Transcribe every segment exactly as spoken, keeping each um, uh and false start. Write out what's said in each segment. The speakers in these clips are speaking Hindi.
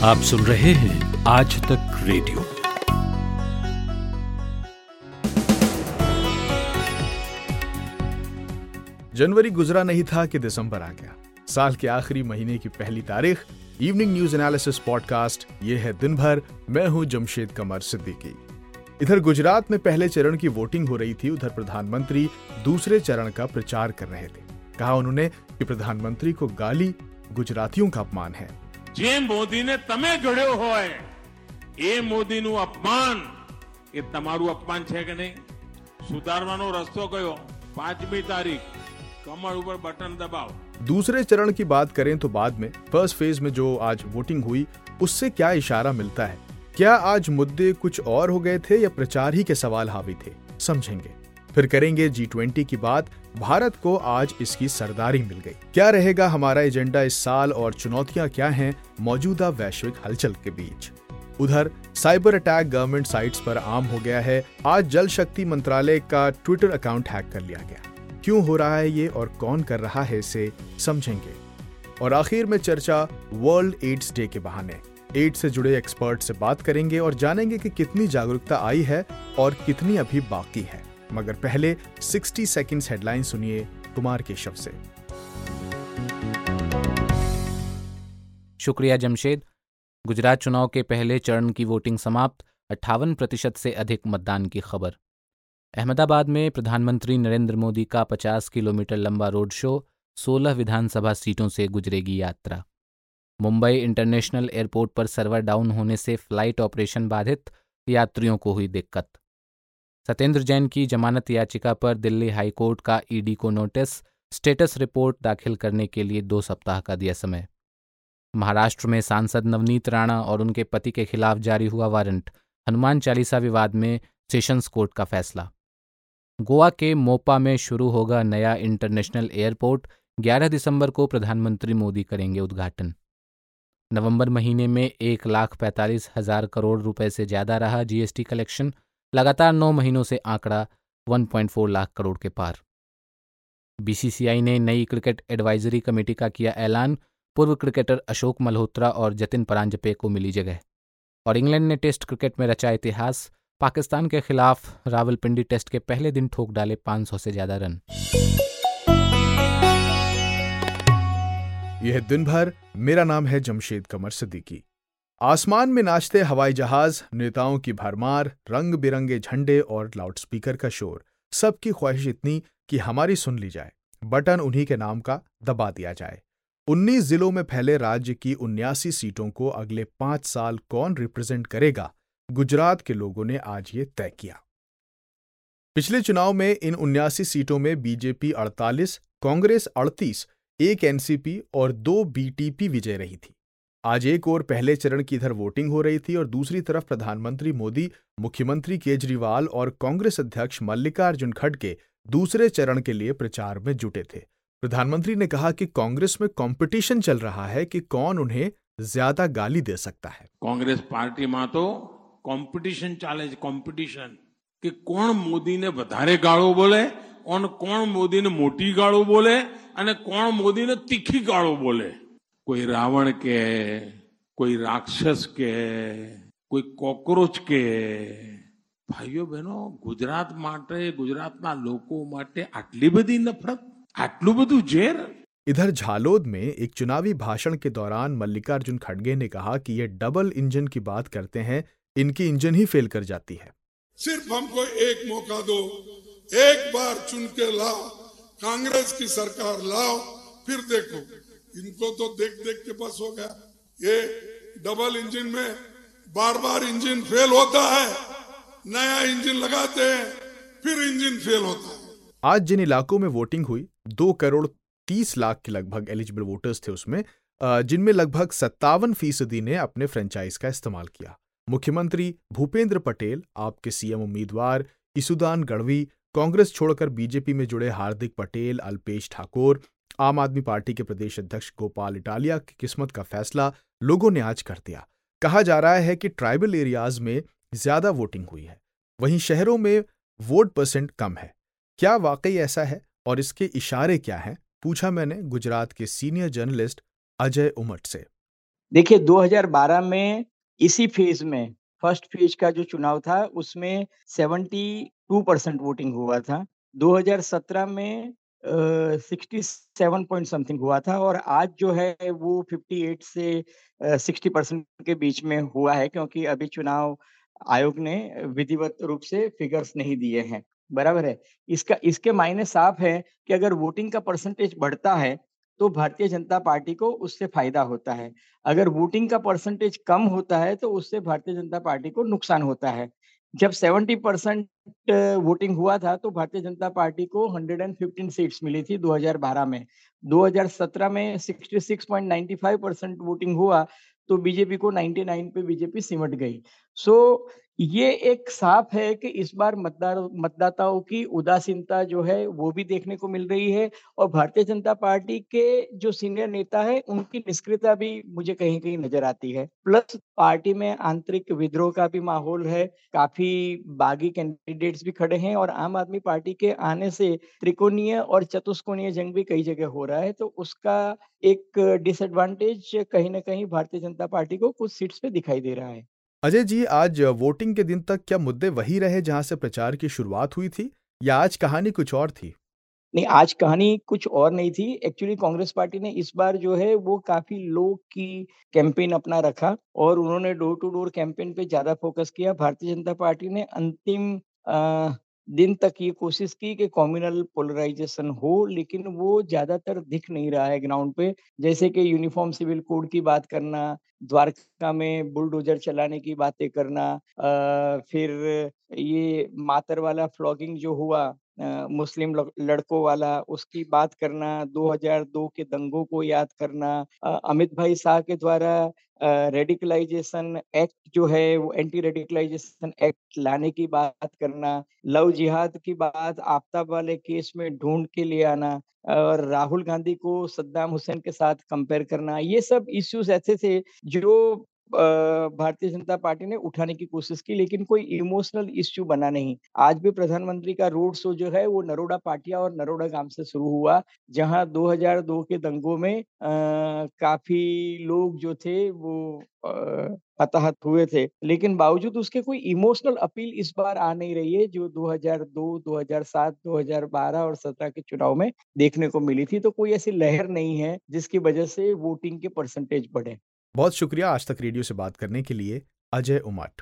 आप सुन रहे हैं आज तक रेडियो। जनवरी गुजरा नहीं था कि दिसंबर आ गया। साल के आखिरी महीने की पहली तारीख। इवनिंग न्यूज एनालिसिस पॉडकास्ट, ये है दिन भर। मैं हूं जमशेद कमर सिद्दीकी। इधर गुजरात में पहले चरण की वोटिंग हो रही थी, उधर प्रधानमंत्री दूसरे चरण का प्रचार कर रहे थे। कहा उन्होंने कि प्रधानमंत्री को गाली गुजरातियों का अपमान है। જે મોદીને તમે ઘડ્યો હોય એ મોદીનું અપમાન એ તમારું અપમાન છે કે નહીં? સુધારવાનો રસ્તો કયો? પાંચમી તારીખ કમળ ઉપર બટન દબાવો। दूसरे चरण की बात करें तो बाद में फर्स्ट फेज में जो आज वोटिंग हुई उससे क्या इशारा मिलता है? क्या आज मुद्दे कुछ और हो गए थे या प्रचार ही के सवाल हावी थे? समझेंगे। फिर करेंगे जी ट्वेंटी की बात। भारत को आज इसकी सरदारी मिल गई। क्या रहेगा हमारा एजेंडा इस साल और चुनौतियां क्या हैं मौजूदा वैश्विक हलचल के बीच? उधर साइबर अटैक गवर्नमेंट साइट्स पर आम हो गया है। आज जल शक्ति मंत्रालय का ट्विटर अकाउंट हैक कर लिया गया। क्यों हो रहा है ये और कौन कर रहा है इसे, समझेंगे। और आखिर में चर्चा वर्ल्ड एड्स डे के बहाने। एड्स से जुड़े एक्सपर्ट से बात करेंगे और जानेंगे कि कितनी जागरूकता आई है और कितनी अभी बाकी है। मगर पहले साठ सेकंड्स हेडलाइन सुनिए कुमार केशव से। शुक्रिया जमशेद। गुजरात चुनाव के पहले चरण की वोटिंग समाप्त। अट्ठावन प्रतिशत से अधिक मतदान की खबर। अहमदाबाद में प्रधानमंत्री नरेंद्र मोदी का पचास किलोमीटर लंबा रोड शो, सोलह विधानसभा सीटों से गुजरेगी यात्रा। मुंबई इंटरनेशनल एयरपोर्ट पर सर्वर डाउन होने से फ्लाइट ऑपरेशन बाधित, यात्रियों को हुई दिक्कत। सत्येंद्र जैन की जमानत याचिका पर दिल्ली हाईकोर्ट का ईडी को नोटिस, स्टेटस रिपोर्ट दाखिल करने के लिए दो सप्ताह का दिया समय। महाराष्ट्र में सांसद नवनीत राणा और उनके पति के खिलाफ जारी हुआ वारंट, हनुमान चालीसा विवाद में सेशंस कोर्ट का फैसला। गोवा के मोपा में शुरू होगा नया इंटरनेशनल एयरपोर्ट, ग्यारह दिसंबर को प्रधानमंत्री मोदी करेंगे उद्घाटन। नवंबर महीने में एक लाख पैंतालीस हजार करोड़ रुपए से ज्यादा रहा जीएसटी कलेक्शन, लगातार नौ महीनों से आंकड़ा एक पॉइंट चार लाख करोड़ के पार। बीसीसीआई ने नई क्रिकेट एडवाइजरी कमेटी का किया ऐलान, पूर्व क्रिकेटर अशोक मल्होत्रा और जतिन परांजपे को मिली जगह। और इंग्लैंड ने टेस्ट क्रिकेट में रचा इतिहास, पाकिस्तान के खिलाफ रावलपिंडी टेस्ट के पहले दिन ठोक डाले पाँच सौ से ज्यादा रन। यह दिन भर। मेरा नाम है जमशेद कमर सिद्दीकी। आसमान में नाचते हवाई जहाज, नेताओं की भरमार, रंग बिरंगे झंडे और लाउडस्पीकर का शोर। सबकी ख्वाहिश इतनी कि हमारी सुन ली जाए, बटन उन्हीं के नाम का दबा दिया जाए। उन्नीस जिलों में फैले राज्य की उन्यासी सीटों को अगले पांच साल कौन रिप्रेजेंट करेगा, गुजरात के लोगों ने आज ये तय किया। पिछले चुनाव में इन उन्यासी सीटों में बीजेपी अड़तालीस, कांग्रेस अड़तीस, एक एनसीपी और दो बीटीपी विजय रही थी। आज एक और पहले चरण की इधर वोटिंग हो रही थी और दूसरी तरफ प्रधानमंत्री मोदी, मुख्यमंत्री केजरीवाल और कांग्रेस अध्यक्ष मल्लिकार्जुन खड़गे दूसरे चरण के लिए प्रचार में जुटे थे। प्रधानमंत्री ने कहा कि कांग्रेस में कंपटीशन चल रहा है कि कौन उन्हें ज्यादा गाली दे सकता है। कांग्रेस पार्टी में तो कॉम्पिटिशन चाले છે, कॉम्पिटिशन कि कौन मोदी ने વધારે ગાળો બોલે और कौन मोदी ने मोटी गाળો बोले અને कौन मोदी ने तीखी गाળો बोले। कोई रावण के, कोई राक्षस के, कोई कॉकरोच के। भाइयों बहनों, गुजरात માટે, गुजरातना लोको માટે આટલી બધી નફરત, આટલું બધું ઝેર। इधर झालोद में एक चुनावी भाषण के दौरान मल्लिकार्जुन खड़गे ने कहा कि ये डबल इंजन की बात करते हैं, इनकी इंजन ही फेल कर जाती है। सिर्फ हमको एक मौका दो, एक बार चुन के लाओ, कांग्रेस की सरकार लाओ, फिर देखो। इनको तो देख देख के बस हो गया। ये डबल इंजन में बार बार इंजन फेल होता है, नया इंजन लगाते हैं, फिर इंजन फेल होता है। आज जिन इलाकों में वोटिंग हुई, दो करोड़ तीस लाख के लगभग एलिजिबल वोटर्स थे उसमें, जिनमें लगभग सत्तावन फीसदी ने अपने फ्रेंचाइज का इस्तेमाल किया। मुख्यमंत्री भूपेंद्र पटेल, आपके सीएम उम्मीदवार इसुदान गढ़वी, कांग्रेस छोड़कर बीजेपी में जुड़े हार्दिक पटेल, अल्पेश ठाकोर, आम आदमी पार्टी के प्रदेश अध्यक्ष गोपाल इटालिया की किस्मत का फैसला लोगों ने आज कर दिया। कहा जा रहा है कि ट्राइबल एरियाज में ज्यादा वोटिंग हुई है, वहीं शहरों में वोट परसेंट कम है। क्या वाकई ऐसा है और इसके इशारे क्या हैं, पूछा मैंने गुजरात के सीनियर जर्नलिस्ट अजय उमट से। देखिए दो हज़ार बारह में इसी फेज में फर्स्ट फेज का जो चुनाव था उसमें बहत्तर परसेंट वोटिंग हुआ था। दो हज़ार सत्रह में अ, सड़सठ पॉइंट समथिंग हुआ था और आज जो है वो अट्ठावन से अ, साठ परसेंट के बीच में हुआ है क्योंकि अभी चुनाव आयोग ने विधिवत रूप से फिगर्स नहीं दिए हैं, बराबर है? इसका इसके मायने साफ है कि अगर वोटिंग का परसेंटेज बढ़ता है, तो भारतीय जनता पार्टी को उससे फ़ायदा होता है। अगर वोटिंग का परसेंटेज कम होता है, तो उससे भारतीय जनता पार्टी को नुकसान होता है। जब सत्तर परसेंट वोटिंग हुआ था, तो भारतीय जनता पार्टी को एक सौ पंद्रह सीट्स मिली थी दो हज़ार बारह में। दो हज़ार सत्रह में छियासठ पॉइंट नौ पाँच परसेंट वोटिंग हुआ, तो बीजेपी को निन्यानवे पे बीजेपी सिमट गई। सो ये एक साफ है कि इस बार मतदार मतदाताओं की उदासीनता जो है, वो भी देखने को मिल रही है और भारतीय जनता पार्टी के जो सीनियर नेता हैं, उनकी निष्क्रियता भी मुझे कहीं-कहीं नज़र आती है। प्लस पार्टी में आंतरिक विद्रोह का भी माहौल है, काफ़ी बागी कैंडिडेट्स भी खड़े हैं और आम आदमी पार्टी के आने से त्रिकोणीय और चतुष्कोणीय जंग भी कई जगह हो रहा है, तो उसका एक डिसएडवांटेज कहीं न कहीं भारतीय जनता पार्टी को कुछ सीट्स पे दिखाई दे रहा है। अजय जी, आज वोटिंग के दिन तक क्या मुद्दे वही रहे जहां से प्रचार की शुरुआत हुई थी, या आज कहानी कुछ और थी? नहीं, आज कहानी कुछ और नहीं थी। एक्चुअली कांग्रेस पार्टी ने इस बार जो है वो काफ़ी लो की कैंपेन अपना रखा और उन्होंने डोर टू डोर कैंपेन पे ज़्यादा फ़ोकस किया। भारतीय जनता पार्टी ने अंतिम अ, दिन तक ये कोशिश की कि कम्युनल पोलराइज़ेशन हो, लेकिन वो ज़्यादातर दिख नहीं रहा है ग्राउंड पे। जैसे कि यूनिफ़ॉर्म सिविल कोड की बात करना, द्वारका में बुलडोज़र चलाने की बातें करना, अ, फिर ये मातर वाला फ्लॉगिंग जो हुआ अ, मुस्लिम लक लड़कों वाला, उसकी बात करना, दो हज़ार दो के दंगों को याद करना, अ, अमित भाई शाह के द्वारा अ, रेडिकलाइज़ेशन एक्ट जो है, वो एंटी रेडिकलाइज़ेशन एक्ट लाने की बात करना, लव जिहाद की बात आफताब वाले केस में ढूँढ के ले आना और राहुल गांधी को सद्दाम हुसैन के साथ कंपेयर करना, ये सब इश्यूज़ ऐसे थे जो अ, भारतीय जनता पार्टी ने उठाने की कोशिश की, लेकिन कोई इमोशनल इश्यू बना नहीं। आज भी प्रधानमंत्री का रोड शो जो है वो नरोडा पाटिया और नरोडा गांव से शुरू हुआ, जहां दो हज़ार दो के दंगों में अ, काफ़ी लोग जो थे वो अ, हताहत हुए थे। लेकिन बावजूद उसके कोई इमोशनल अपील इस बार आ नहीं रही है, जो दो हज़ार दो, दो हज़ार सात, दो हज़ार बारह और सत्रह के चुनाव में देखने को मिली थी। तो कोई ऐसी लहर नहीं है, जिसकी वजह से वोटिंग के परसेंटेज बढ़े। बहुत शुक्रिया आज तक रेडियो से बात करने के लिए, अजय उमट।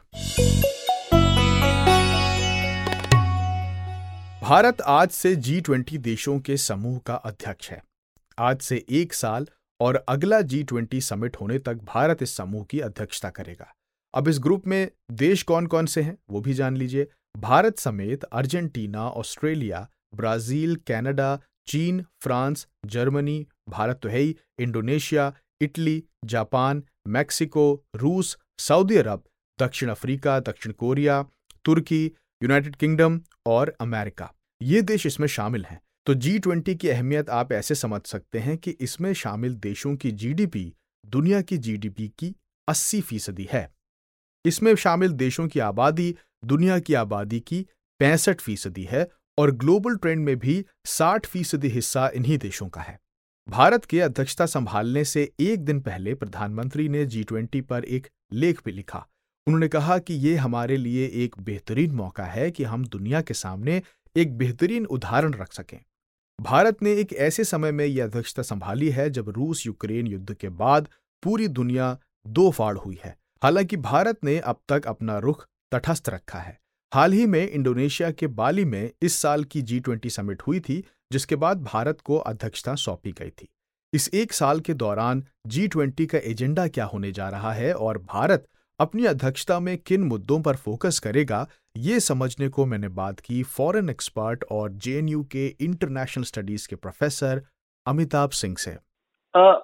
भारत आज से जी ट्वेंटी देशों के समूह का अध्यक्ष है। आज से एक साल और अगला जी ट्वेंटी समिट होने तक भारत इस समूह की अध्यक्षता करेगा। अब इस ग्रुप में देश कौन कौन से हैं वो भी जान लीजिए। भारत समेत अर्जेंटीना, ऑस्ट्रेलिया, ब्राजील, कनाडा, चीन, फ्रांस, जर्मनी, भारत तो है ही, इंडोनेशिया, इटली, जापान, मैक्सिको, रूस, सऊदी अरब, दक्षिण अफ्रीका, दक्षिण कोरिया, तुर्की, यूनाइटेड किंगडम और अमेरिका, ये देश इसमें शामिल हैं। तो जी ट्वेंटी की अहमियत आप ऐसे समझ सकते हैं कि इसमें शामिल देशों की जीडीपी दुनिया की जीडीपी की अस्सी फीसदी है। इसमें शामिल देशों की आबादी दुनिया की आबादी की पैंसठ फीसदी है और ग्लोबल ट्रेंड में भी साठ फीसदी हिस्सा इन्हीं देशों का है। भारत के अध्यक्षता संभालने से एक दिन पहले प्रधानमंत्री ने जी ट्वेंटी पर एक लेख भी लिखा। उन्होंने कहा कि ये हमारे लिए एक बेहतरीन मौका है कि हम दुनिया के सामने एक बेहतरीन उदाहरण रख सकें। भारत ने एक ऐसे समय में यह अध्यक्षता संभाली है जब रूस यूक्रेन युद्ध के बाद पूरी दुनिया दो फाड़ हुई है। हालांकि भारत ने अब तक अपना रुख तटस्थ रखा है। हाल ही में इंडोनेशिया के बाली में इस साल की जी ट्वेंटी समिट हुई थी, जिसके बाद भारत को अध्यक्षता सौंपी गई थी। इस एक साल के दौरान जी ट्वेंटी का एजेंडा क्या होने जा रहा है और भारत अपनी अध्यक्षता में किन मुद्दों पर फोकस करेगा, ये समझने को मैंने बात की फॉरेन एक्सपर्ट और जेएनयू के इंटरनेशनल स्टडीज के प्रोफेसर अमिताभ सिंह से। आ,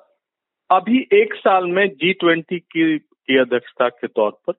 अभी एक साल में जी ट्वेंटी की, की अध्यक्षता के तौर पर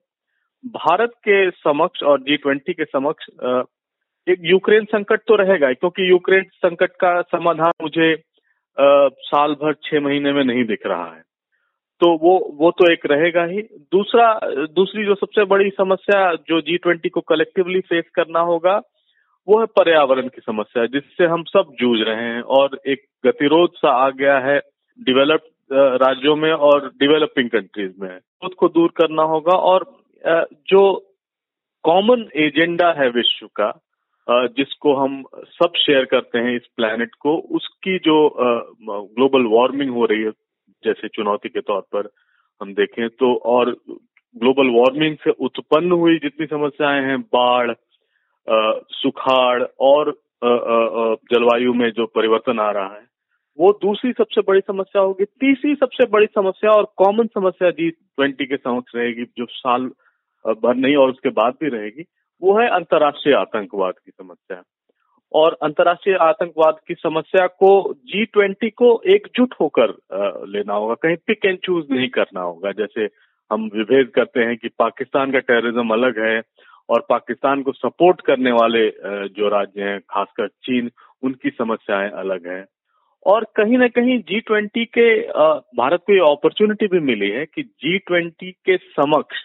भारत के समक्ष और जी ट्वेंटी के समक्ष आ, एक यूक्रेन संकट तो रहेगा, क्योंकि यूक्रेन संकट का समाधान मुझे आ, साल भर छह महीने में नहीं दिख रहा है, तो वो वो तो एक रहेगा ही। दूसरा दूसरी जो सबसे बड़ी समस्या जो जी ट्वेंटी को कलेक्टिवली फेस करना होगा, वो है पर्यावरण की समस्या, जिससे हम सब जूझ रहे हैं और एक गतिरोध सा आ गया है डेवलप्ड राज्यों में और डेवलपिंग कंट्रीज में है, खुद को दूर करना होगा। और जो कॉमन एजेंडा है विश्व का, जिसको हम सब शेयर करते हैं इस प्लेनेट को, उसकी जो ग्लोबल वार्मिंग हो रही है जैसे चुनौती के तौर पर हम देखें तो, और ग्लोबल वार्मिंग से उत्पन्न हुई जितनी समस्याएं हैं, बाढ़, सुखाड़ और जलवायु में जो परिवर्तन आ रहा है, वो दूसरी सबसे बड़ी समस्या होगी। तीसरी सबसे बड़ी समस्या और कॉमन समस्या जी ट्वेंटी के समक्ष रहेगी, जो साल भर नहीं और उसके बाद भी रहेगी, वो है अंतर्राष्ट्रीय आतंकवाद की समस्या। और अंतर्राष्ट्रीय आतंकवाद की समस्या को जी ट्वेंटी को एकजुट होकर लेना होगा, कहीं पिक एंड चूज नहीं करना होगा। जैसे हम विभेद करते हैं कि पाकिस्तान का टेररिज्म अलग है और पाकिस्तान को सपोर्ट करने वाले जो राज्य हैं, खासकर चीन, उनकी समस्याएं अलग हैं। और कहीं ना कहीं जी ट्वेंटी के भारत को ये अपॉर्चुनिटी भी मिली है कि जी ट्वेंटी के समक्ष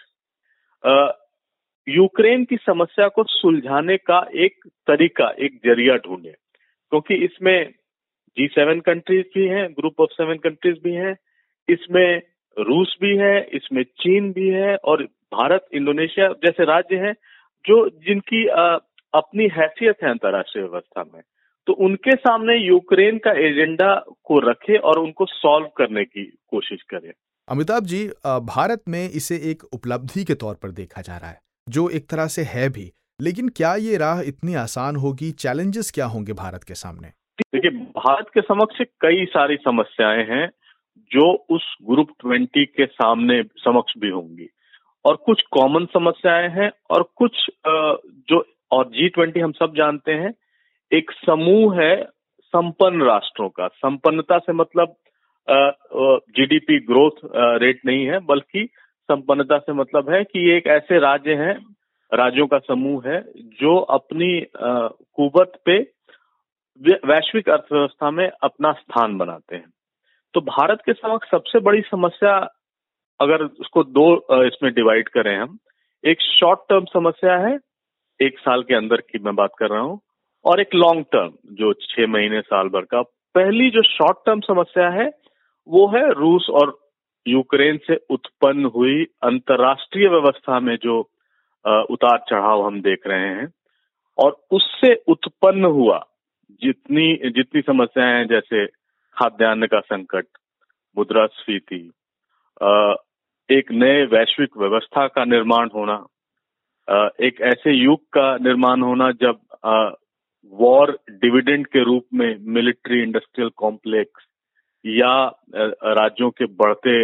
यूक्रेन की समस्या को सुलझाने का एक तरीका, एक जरिया ढूंढे, क्योंकि इसमें जी सेवन कंट्रीज भी हैं, ग्रुप ऑफ सेवन कंट्रीज भी हैं, इसमें रूस भी है, इसमें चीन भी है और भारत, इंडोनेशिया जैसे राज्य हैं जो जिनकी आ, अपनी हैसियत है अंतर्राष्ट्रीय व्यवस्था में। तो उनके सामने यूक्रेन का एजेंडा को रखे और उनको सॉल्व करने की कोशिश करें। अमिताभ जी, भारत में इसे एक उपलब्धि के तौर पर देखा जा रहा है, जो एक तरह से है भी, लेकिन क्या ये राह इतनी आसान होगी? चैलेंजेस क्या होंगे भारत के सामने? देखिए, भारत के समक्ष कई सारी समस्याएं हैं जो उस ग्रुप ट्वेंटी के सामने समक्ष भी होंगी, और कुछ कॉमन समस्याएं हैं और कुछ जो, और जी ट्वेंटी हम सब जानते हैं एक समूह है संपन्न राष्ट्रों का। संपन्नता से मतलब जीडीपी ग्रोथ रेट नहीं है, बल्कि संपन्नता से मतलब है कि ये एक ऐसे राज्य हैं, राज्यों का समूह है जो अपनी कुवत पे वैश्विक अर्थव्यवस्था में अपना स्थान बनाते हैं। तो भारत के समक्ष सबसे बड़ी समस्या, अगर उसको दो इसमें डिवाइड करें हम, एक शॉर्ट टर्म समस्या है, एक साल के अंदर की मैं बात कर रहा हूं, और एक लॉन्ग टर्म जो छह महीने साल भर का। पहली जो शॉर्ट टर्म समस्या है वो है रूस और यूक्रेन से उत्पन्न हुई अंतर्राष्ट्रीय व्यवस्था में जो उतार चढ़ाव हम देख रहे हैं, और उससे उत्पन्न हुआ जितनी जितनी समस्याएं हैं, जैसे खाद्यान्न का संकट, मुद्रास्फीति, एक नए वैश्विक व्यवस्था का निर्माण होना, एक ऐसे युग का निर्माण होना जब वॉर डिविडेंड के रूप में मिलिट्री इंडस्ट्रियल कॉम्प्लेक्स या राज्यों के बढ़ते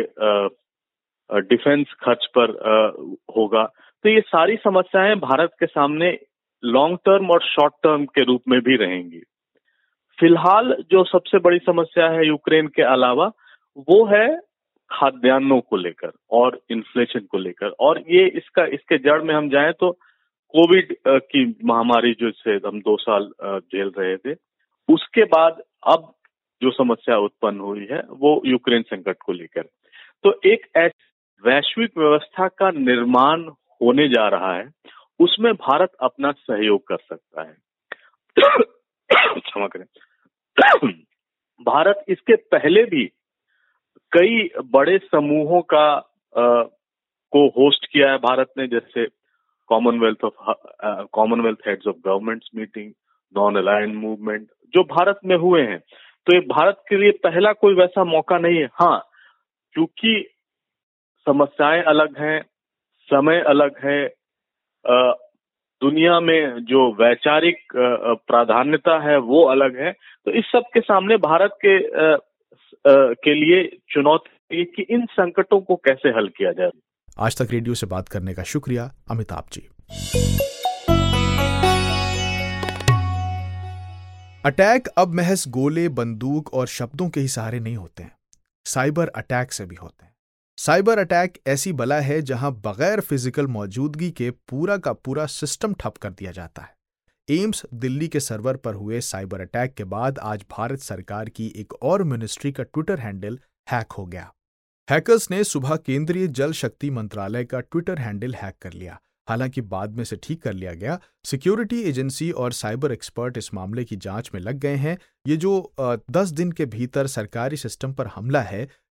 डिफेंस खर्च पर होगा। तो ये सारी समस्याएं भारत के सामने लॉन्ग टर्म और शॉर्ट टर्म के रूप में भी रहेंगी। फिलहाल जो सबसे बड़ी समस्या है यूक्रेन के अलावा, वो है खाद्यान्नों को लेकर और इन्फ्लेशन को लेकर। और ये इसका इसके जड़ में हम जाएं तो कोविड की महामारी जो से हम दो साल झेल रहे थे, उसके बाद अब जो समस्या उत्पन्न हुई है वो यूक्रेन संकट को लेकर। तो एक ऐसी वैश्विक व्यवस्था का निर्माण होने जा रहा है, उसमें भारत अपना सहयोग कर सकता है। क्षमा करें। भारत इसके पहले भी कई बड़े समूहों का आ, को होस्ट किया है भारत ने, जैसे Commonwealth of Commonwealth heads of governments meeting, non alliance movement जो भारत में हुए हैं। तो ये भारत के लिए पहला कोई वैसा मौका नहीं है। हाँ, क्योंकि समस्याएं अलग हैं, समय अलग है, आ, दुनिया में जो वैचारिक प्राधान्यता है वो अलग है। तो इस सब के सामने भारत के आ, आ, के लिए चुनौती कि इन संकटों को कैसे हल किया जाए। आज तक रेडियो से बात करने का शुक्रिया अमिताभ जी। अटैक अब महज गोले, बंदूक और शब्दों के ही सहारे नहीं होते हैं, साइबर अटैक से भी होते हैं। साइबर अटैक ऐसी बला है जहां बगैर फिजिकल मौजूदगी के पूरा का पूरा सिस्टम ठप कर दिया जाता है। एम्स दिल्ली के सर्वर पर हुए साइबर अटैक के बाद आज भारत सरकार की एक और मिनिस्ट्री का ट्विटर हैंडल हैक हो गया। हैकर्स ने सुबह केंद्रीय जल शक्ति मंत्रालय का ट्विटर हैंडल हैक कर लिया। हालांकि बाद में से ठीक कर लिया गया। सिक्योरिटी एजेंसी और साइबर एक्सपर्ट इस मामले की जांच में लग गए हैं। ये जो दस दिन के भीतर सरकारी सिस्टम पर हमला है,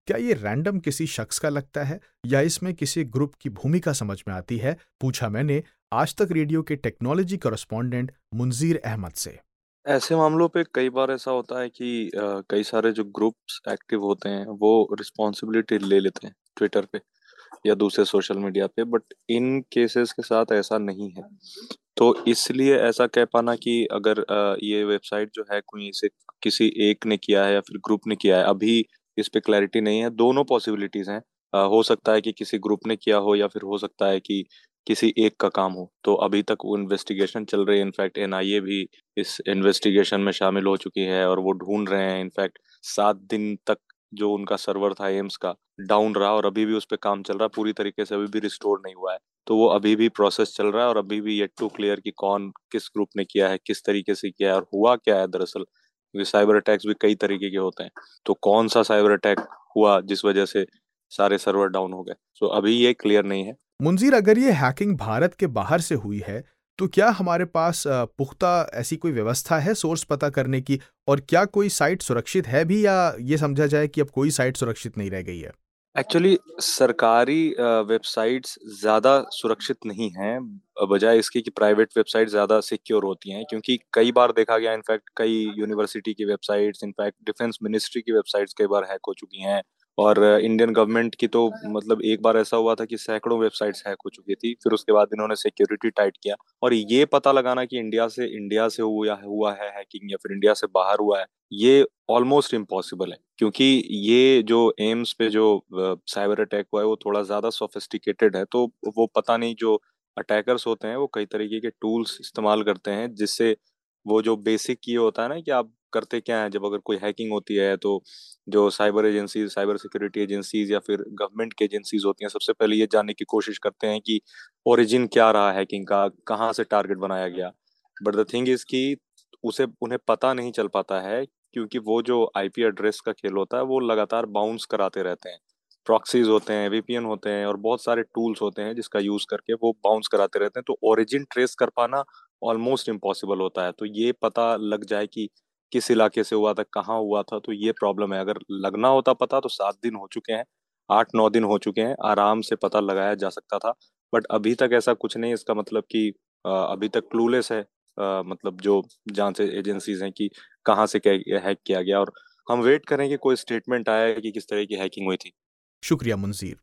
क्या ये रैंडम किसी शख्स का लगता है या इसमें किसी ग्रुप की भूमिका समझ में आती है, पूछा मैंने आज तक रेडियो के टेक्नोलॉजी कॉरेस्पॉन्डेंट मुंजीर अहमद से। ऐसे मामलों पे कई बार ऐसा होता है कि अ, कई सारे जो ग्रुप्स एक्टिव होते हैं वो रिस्पॉन्सिबिलिटी ले लेते हैं ट्विटर पे या दूसरे सोशल मीडिया पे, बट इन केसेस के साथ ऐसा नहीं है। तो इसलिए ऐसा कह पाना कि अगर अ, ये वेबसाइट जो है कोई इसे किसी एक ने किया है या फिर ग्रुप ने किया है, अभी इस पे क्लैरिटी नहीं है। दोनों पॉसिबिलिटीज हैं। अ, हो सकता है कि किसी ग्रुप ने किया हो या फिर हो सकता है कि किसी एक का काम हो। तो अभी तक वो इन्वेस्टिगेशन चल रही है। इनफैक्ट एनआईए भी इस इन्वेस्टिगेशन में शामिल हो चुकी है और वो ढूंढ रहे हैं। इनफैक्ट सात दिन तक जो उनका सर्वर था एम्स का डाउन रहा और अभी भी उस पर काम चल रहा है, पूरी तरीके से अभी भी रिस्टोर नहीं हुआ है। तो वो अभी भी प्रोसेस चल रहा है और अभी भी येट टू क्लियर कि कौन किस ग्रुप ने किया है, किस तरीके से किया है और हुआ क्या है दरअसल। क्योंकि साइबर अटैक्स भी कई तरीके के होते हैं, तो कौन सा साइबर अटैक हुआ जिस वजह से सारे सर्वर डाउन हो गए, तो अभी ये क्लियर नहीं है। मुंजीर, अगर ये हैकिंग भारत के बाहर से हुई है तो क्या हमारे पास अ, पुख्ता ऐसी कोई व्यवस्था है सोर्स पता करने की, और क्या कोई साइट सुरक्षित है भी, या ये समझा जाए कि अब कोई साइट सुरक्षित नहीं रह गई है? एक्चुअली सरकारी वेबसाइट्स ज़्यादा सुरक्षित नहीं हैं, बजाय इसके कि प्राइवेट वेबसाइट ज़्यादा सिक्योर होती हैं। क्योंकि कई बार देखा गया, इनफैक्ट कई यूनिवर्सिटी की वेबसाइट्स, इनफैक्ट डिफेंस मिनिस्ट्री की वेबसाइट्स कई बार हैक हो चुकी हैं। और इंडियन गवर्नमेंट की तो मतलब एक बार ऐसा हुआ था कि सैकड़ों वेबसाइट्स हैक हो चुकी थी। फिर उसके बाद इन्होंने सिक्योरिटी टाइट किया, और ये पता लगाना कि इंडिया से इंडिया से हुआ हुआ है हैकिंग या फिर इंडिया से बाहर हुआ है, ये ऑलमोस्ट इम्पॉसिबल है। क्योंकि ये जो एम्स पे जो साइबर अटैक हुआ है वो थोड़ा ज्यादा सोफिस्टिकेटेड है। तो वो पता नहीं, जो अटैकर्स होते हैं वो कई तरीके के टूल्स इस्तेमाल करते हैं, जिससे वो जो बेसिक ये होता है ना कि आप करते क्या है जब अगर कोई हैकिंग होती है, तो जो cyber agencies, cyber security agencies या फिर गवर्नमेंट की एजेंसीज होती हैं, सबसे पहले ये जानने की कोशिश करते हैं कि ओरिजिन क्या रहा हैकिंग का, कहाँ से टारगेट बनाया गया। बट द थिंग इज कि उसे उन्हें पता नहीं चल पाता है, क्योंकि वो जो आईपी एड्रेस का खेल होता है वो लगातार बाउंस कराते रहते हैं। प्रॉक्सीज होते हैं, वीपीएन होते हैं और बहुत सारे टूल्स होते हैं जिसका यूज करके वो बाउंस कराते रहते हैं। तो ओरिजिन ट्रेस कर पाना ऑलमोस्ट इम्पॉसिबल होता है। तो ये पता लग जाए कि किस इलाके से हुआ था, कहाँ हुआ था, तो ये प्रॉब्लम है। अगर लगना होता पता तो सात दिन हो चुके हैं, आठ नौ दिन हो चुके हैं, आराम से पता लगाया जा सकता था। बट अभी तक ऐसा कुछ नहीं। इसका मतलब कि अ, अभी तक क्लूलेस है, अ, मतलब जो जांच एजेंसीज हैं, कि कहाँ से हैक किया गया। और हम वेट करें कि कोई स्टेटमेंट आया कि किस तरह की हैकिंग हुई थी। शुक्रिया मुंजीर।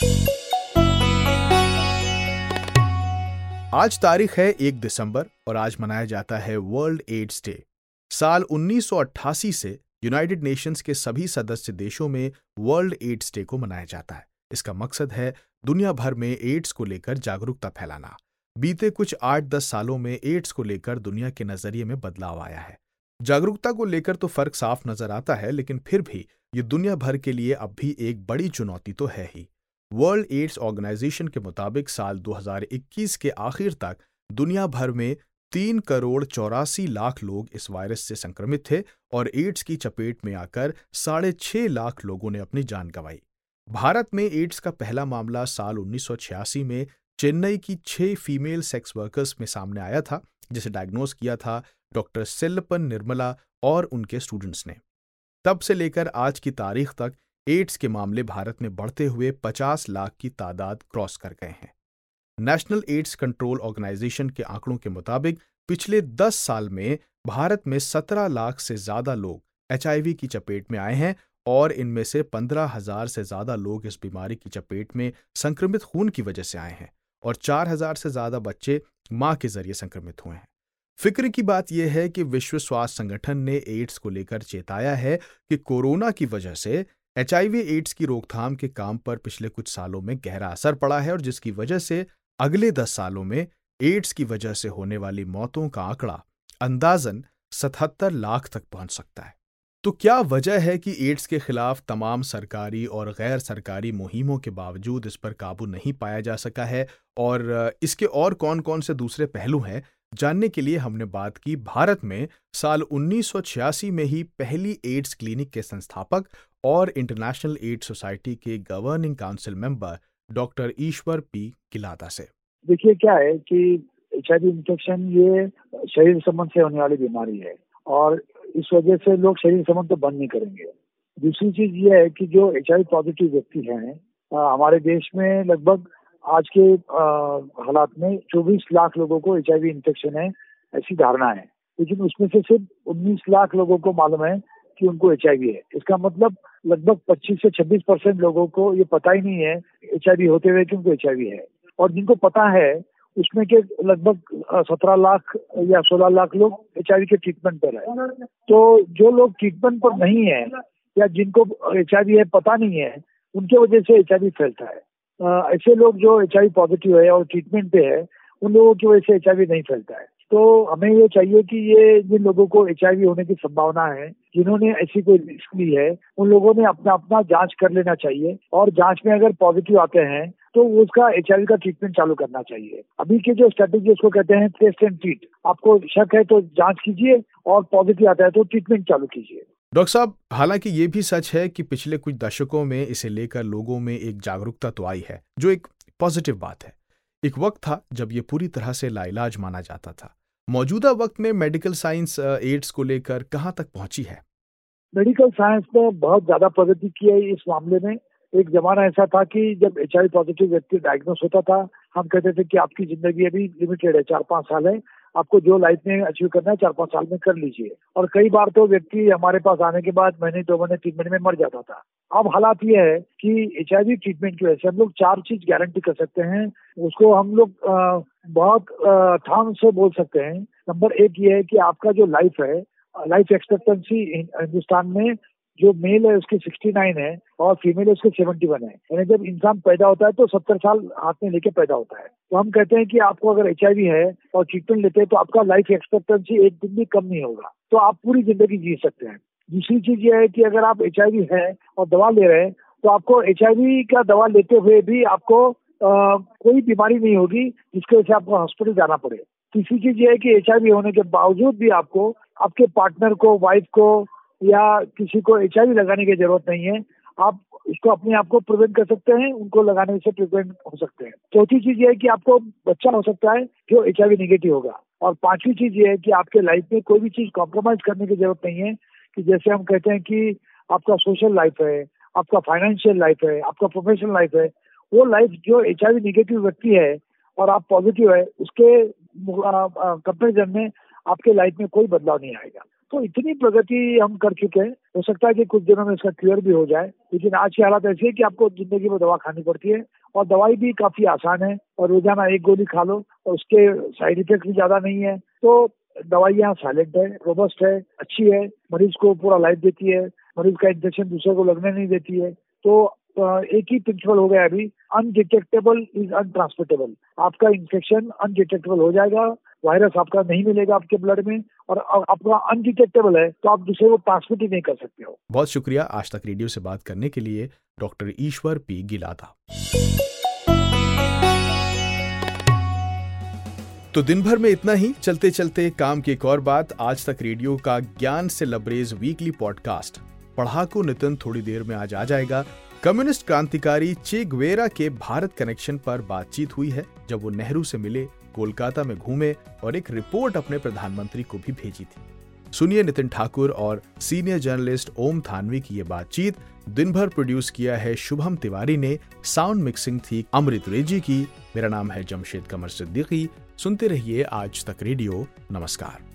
आज तारीख है एक दिसंबर और आज मनाया जाता है वर्ल्ड एड्स डे। साल उन्नीस सौ अट्ठासी से यूनाइटेड नेशंस के सभी सदस्य देशों में वर्ल्ड एड्स डे को मनाया जाता है। इसका मकसद है दुनिया भर में एड्स को लेकर जागरूकता फैलाना। बीते कुछ आठ दस सालों में एड्स को लेकर दुनिया के नजरिए में बदलाव आया है। जागरूकता को लेकर तो फर्क साफ नजर आता है, लेकिन फिर भी ये दुनिया भर के लिए अब भी एक बड़ी चुनौती तो है ही। वर्ल्ड एड्स ऑर्गेनाइजेशन के मुताबिक साल दो हज़ार इक्कीस के आखिर तक दुनिया भर में तीन करोड़ चौरासी लाख लोग इस वायरस से संक्रमित थे और एड्स की चपेट में आकर साढ़े छह लाख लोगों ने अपनी जान गंवाई। भारत में एड्स का पहला मामला साल उन्नीस सौ छियासी में चेन्नई की छह फीमेल सेक्स वर्कर्स में सामने आया था, जिसे डायग्नोज किया था डॉक्टर सेल्लपन निर्मला और उनके स्टूडेंट्स ने। तब से लेकर आज की तारीख तक एड्स के मामले भारत में बढ़ते हुए पचास लाख की तादाद क्रॉस कर गए हैं। नेशनल एड्स कंट्रोल ऑर्गेनाइजेशन के आंकड़ों के मुताबिक पिछले दस साल में भारत में सत्रह लाख से ज्यादा लोग एचआईवी की चपेट में आए हैं और इनमें से पंद्रह हजार से ज्यादा लोग इस बीमारी की चपेट में संक्रमित खून की वजह से आए हैं और चार हजार से ज्यादा बच्चे मां के जरिए संक्रमित हुए हैं। फिक्र की बात यह है कि विश्व स्वास्थ्य संगठन ने एड्स को लेकर चेताया है कि कोरोना की वजह से एचआईवी एड्स की रोकथाम के काम पर पिछले कुछ सालों में गहरा असर पड़ा है और जिसकी वजह से अगले दस सालों में एड्स की वजह से होने वाली मौतों का आंकड़ा अंदाजन सतहत्तर लाख तक पहुंच सकता है। तो क्या वजह है कि एड्स के खिलाफ तमाम सरकारी और गैर सरकारी मुहिमों के बावजूद इस पर काबू नहीं पाया जा सका है, और इसके और कौन कौन से दूसरे पहलू हैं? जानने के लिए हमने बात की भारत में साल उन्नीस सौ छियासी में ही पहली एड्स क्लिनिक के संस्थापक और इंटरनेशनल एड्स सोसाइटी के governing council member doctor Ishwar P Gilada से। देखिए क्या है कि एचआईवी इन्फेक्शन ये शरीर संबंध से होने वाली बीमारी है और इस वजह से लोग शरीर संबंध तो बंद नहीं करेंगे। दूसरी चीज ये है कि जो एच आई वी पॉजिटिव व्यक्ति हैं हमारे देश में लगभग आज के आ, हालात में चौबीस लाख लोगों को एच आई वी इन्फेक्शन है, ऐसी धारणा है। लेकिन उसमें से सिर्फ उन्नीस लाख लोगों को मालूम है कि उनको एच आई वी है। इसका मतलब लगभग पच्चीस से छब्बीस परसेंट लोगों को ये पता ही नहीं है एच आई वी होते हुए कि उनको एच आई वी है। और जिनको पता है उसमें के लगभग सत्रह लाख या सोलह लाख लोग एच आई वी के ट्रीटमेंट पर है। तो जो लोग ट्रीटमेंट पर नहीं है या जिनको एच आई वी है पता नहीं है, उनके वजह से एच आई वी फैलता है। ऐसे लोग जो एच आई वी पॉजिटिव है और ट्रीटमेंट पे है, उन लोगों की वजह से एच आई वी नहीं फैलता है। तो हमें ये चाहिए कि ये जिन लोगों को एच आई वी होने की संभावना है, जिन्होंने ऐसी कोई रिस्क ली है, उन लोगों ने अपना अपना जांच कर लेना चाहिए और जांच में अगर पॉजिटिव आते हैं तो उसका एच आई वी का ट्रीटमेंट चालू करना चाहिए। अभी के जो स्ट्रेटेजी उसको कहते हैं टेस्ट एंड ट्रीट। आपको शक है तो जांच कीजिए और पॉजिटिव आता है तो ट्रीटमेंट चालू कीजिए। डॉक्टर साहब, हालांकि ये भी सच है कि पिछले कुछ दशकों में इसे लेकर लोगों में एक जागरूकता तो आई है, जो एक पॉजिटिव बात है। एक वक्त था जब ये पूरी तरह से लाइलाज माना जाता था। मौजूदा वक्त में मेडिकल साइंस एड्स को लेकर कहां तक पहुंची है? मेडिकल साइंस ने बहुत ज्यादा प्रगति की है इस मामले में। एक जमाना ऐसा था कि जब एच आई वी पॉजिटिव व्यक्ति डायग्नोस होता था, हम कहते थे कि आपकी जिंदगी अभी लिमिटेड है, चार पांच साल है, आपको जो लाइफ में अचीव करना है चार पांच साल में कर लीजिए। और कई बार तो व्यक्ति हमारे पास आने के बाद महीने दो महीने तीन महीने में मर जाता था। अब हालात ये है कि एच आई वी ट्रीटमेंट की वजह से हम लोग चार चीज गारंटी कर सकते हैं, उसको हम लोग बहुत ठाम से बोल सकते हैं। नंबर एक ये है कि आपका जो लाइफ है, लाइफ एक्सपेक्टेंसी हिंदुस्तान में जो मेल है उसकी उनहत्तर है और फीमेल है उसके इकहत्तर है। यानी जब इंसान पैदा होता है तो सत्तर साल हाथ में लेके पैदा होता है। तो हम कहते हैं कि आपको अगर एच आई वी है और ट्रीटमेंट लेते हैं तो आपका लाइफ एक्सपेक्टेंसी एक दिन भी कम नहीं होगा, तो आप पूरी जिंदगी जी सकते हैं। दूसरी चीज ये है कि अगर आप एच आई वी है और दवा ले रहे हैं तो आपको एच आई वी का दवा लेते हुए भी आपको आ, कोई बीमारी नहीं होगी जिसकी वजह से आपको हॉस्पिटल जाना पड़े। तीसरी चीज ये है कि एच आई वी होने के बावजूद भी आपको आपके पार्टनर को, वाइफ को या किसी को एच आई वी लगाने की जरूरत नहीं है। आप इसको अपने आप को प्रिवेंट कर सकते हैं, उनको लगाने से प्रिवेंट हो सकते हैं। चौथी चीज ये है कि आपको बच्चा हो सकता है जो एच आई वी नेगेटिव होगा। और पांचवी चीज ये है कि आपके लाइफ में कोई भी चीज कॉम्प्रोमाइज करने की जरूरत नहीं है, कि जैसे हम कहते हैं कि आपका सोशल लाइफ है, आपका फाइनेंशियल लाइफ है, आपका प्रोफेशनल लाइफ है, वो लाइफ जो एच आई वी नेगेटिव व्यक्ति है और आप पॉजिटिव है, उसके कंपेरिजन में आपके लाइफ में कोई बदलाव नहीं आएगा। तो इतनी प्रगति हम कर चुके हैं, हो सकता है कि कुछ दिनों में इसका क्लियर भी हो जाए, लेकिन आज की हालत ऐसी है कि आपको जिंदगी में दवा खानी पड़ती है और दवाई भी काफी आसान है और रोजाना एक गोली खा लो और उसके साइड इफेक्ट भी ज्यादा नहीं है। तो दवाइयाँ साइलेंट है, रोबस्ट है, अच्छी है, मरीज को पूरा लाइफ देती है, मरीज का इंजेक्शन दूसरे को लगने नहीं देती है। तो एक ही प्रिंसिपल हो गया अभी, अनडिटेक्टेबल इज अनट्रांसमिटेबल। आपका इन्फेक्शन अनडिटेक्टेबल हो जाएगा, वायरस आपका नहीं मिलेगा आपके ब्लड में, और आपका अनडिटेक्टेबल है तो आप दूसरे को ट्रांसमिट ही नहीं कर सकते हो। बहुत शुक्रिया आज तक रेडियो से बात करने के लिए डॉक्टर ईश्वर पी गिलाधा। तो दिन भर में इतना ही। चलते चलते काम की एक और बात, आज तक रेडियो का ज्ञान से लबरेज वीकली पॉडकास्ट पढ़ाकू नितिन थोड़ी देर में आज आ जाएगा। कम्युनिस्ट क्रांतिकारी चे गुवेरा के भारत कनेक्शन पर बातचीत हुई है, जब वो नेहरू से मिले, कोलकाता में घूमे और एक रिपोर्ट अपने प्रधानमंत्री को भी भेजी थी। सुनिए नितिन ठाकुर और सीनियर जर्नलिस्ट ओम थानवी की ये बातचीत। दिन भर प्रोड्यूस किया है शुभम तिवारी ने, साउंड मिक्सिंग थी अमृत रेजी की। मेरा नाम है जमशेद कमर सिद्दीकी। सुनते रहिए आज तक रेडियो। नमस्कार।